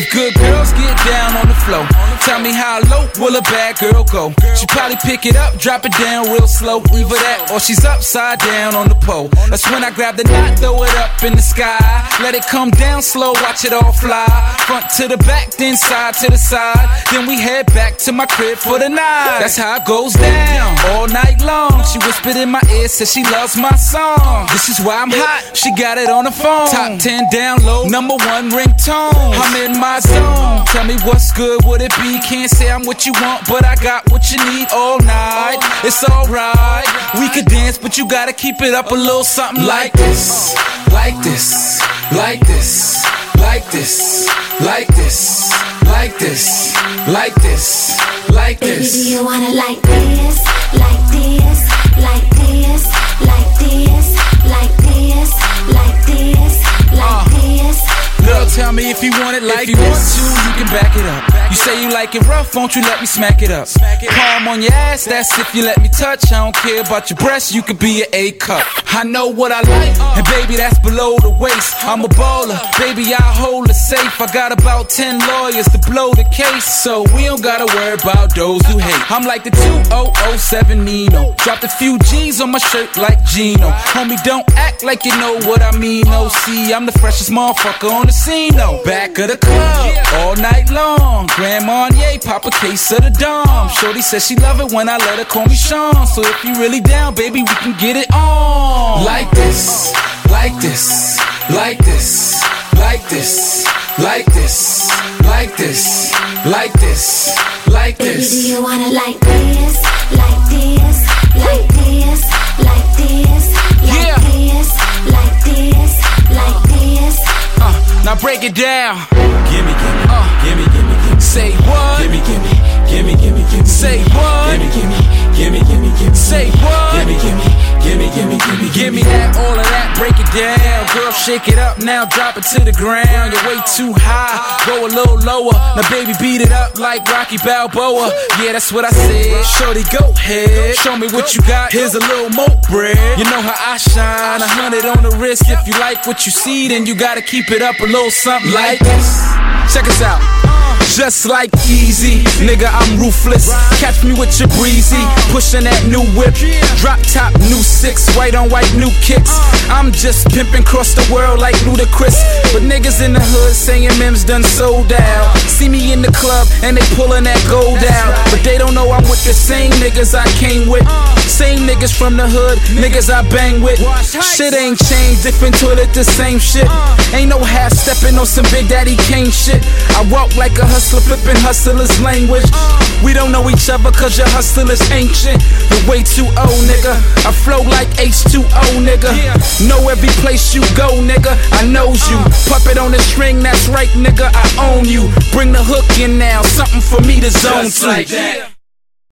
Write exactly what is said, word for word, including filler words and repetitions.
good girls get down on the floor. Tell me how low will a bad girl go? She probably pick it up, drop it down real slow. Either that or she's upside down on the pole. That's when I grab the knot, throw it up in the sky. Let it come down slow, watch it all fly. Front to the back, then side to the side. Then we head back to my crib for the night. That's how it goes down, all night long. She whispered in my ear, said she loves my song. This is why I'm hot, she got it on the phone. Top ten down low, number one ringtone. I'm in my zone, tell me what's good, would it be? Can't say I'm what you want, but I got what you need all night. It's alright, we could dance, but you gotta keep it up a little something like this. Like this, like this, like this, like this, like this, like this, like this. Baby, do you wanna like this, like this, like this, like this, like this, like this, like this? Girl, tell me if you want it like this. If you want to, you can back it up. You say you like it rough, won't you let me smack it up? Palm on your ass, that's if you let me touch. I don't care about your breasts, you could be an A cup. I know what I like, and baby, that's below the waist. I'm a baller, baby, I hold it safe. I got about ten lawyers to blow the case, so we don't gotta worry about those who hate. I'm like the two thousand seven Nino. Dropped a few G's on my shirt like Gino. Homie, don't act like you know what I mean. No, see, I'm the freshest motherfucker on the scene, no. Back of the club, all night long. Grand Marnier, pop a case of the Dom. Shorty says she love it when I let her call me Sean. So if you really down, baby, we can get it on. Like this, like this, like this, like this, like this, like this, like this, like this. Baby, do you wanna like this, like this, like this, like this, like this, like this, like this? Uh, now break it down. Gimme, gimme, uh, gimme, gimme, gimme. Say what? Gimme, gimme, gimme, gimme, gimme. Say what? Gimme, gimme, gimme, gimme, gimme. Say what? Gimme, gimme, gimme, gimme, gimme. Give me that, all of that, break it down. Girl, shake it up now, drop it to the ground. You're way too high, go a little lower. Now baby, beat it up like Rocky Balboa. Yeah, that's what I said. Shorty, go ahead, show me what you got. Here's a little more bread. You know how I shine, a hundred on the wrist. If you like what you see, then you gotta keep it up a little something like this. Check us out. Just like Easy, nigga, I'm ruthless. Catch me with your breezy, pushing that new whip. Drop top, new six, white on white, new kicks. I'm just pimping across the world like Ludacris. But niggas in the hood saying Mims done sold out. See me in the club and they pulling that gold out. But they don't know I'm with the same niggas I came with. Same niggas from the hood, niggas I bang with. Shit ain't changed, different toilet, the same shit. Ain't no half stepping on some Big Daddy Kane shit. I walk like a hustler, flipping hustlers language. We don't know each other cause your hustle is ancient. You're way too old, nigga. I flow like H two O, nigga. Know every place you go, nigga. I knows you. Puppet on the string, that's right, nigga. I own you. Bring the hook in now, something for me to zone to.